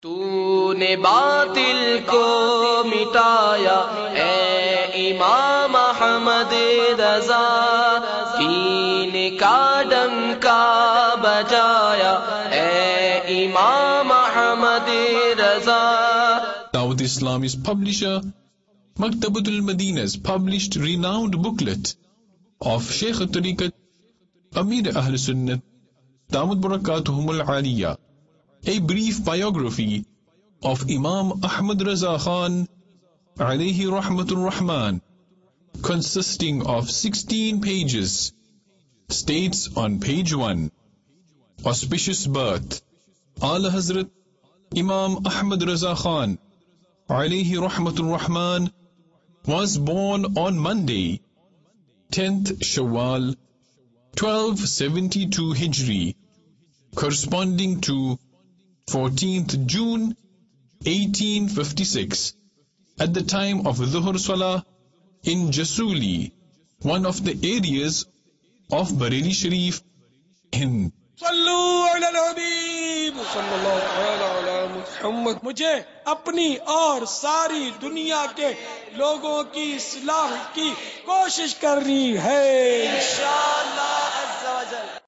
तूने बातिल को मिटाया ए इमाम अहमद रजा, दीन का डंका बजाया ए इमाम अहमद रजा। Dawat Islami's publisher, Maktabatul Madina's published renowned booklet of Shaykh al-Tariqat Amir Ahl Sunnat Damat Barakatuhumul Aliyah, a brief biography of Imam Ahmad Raza Khan alayhi rahmatur rahman, consisting of 16 pages, states on page 1, auspicious birth. Ala Hazrat Imam Ahmad Raza Khan alayhi rahmatur rahman was born on Monday, 10th Shawwal, 1272 Hijri, corresponding to 14th June 1856, at the time of Dhuhr Salah in Jasuli, one of the areas of Bareilly Sharif, Hind. Sallu अलल हबीब सल्लल्लाहु अलैहि मुहम्मद। मुझे अपनी और सारी दुनिया के लोगों की इस्लाह की कोशिश करनी है इंशाअल्लाह अज़्ज़ा वजल।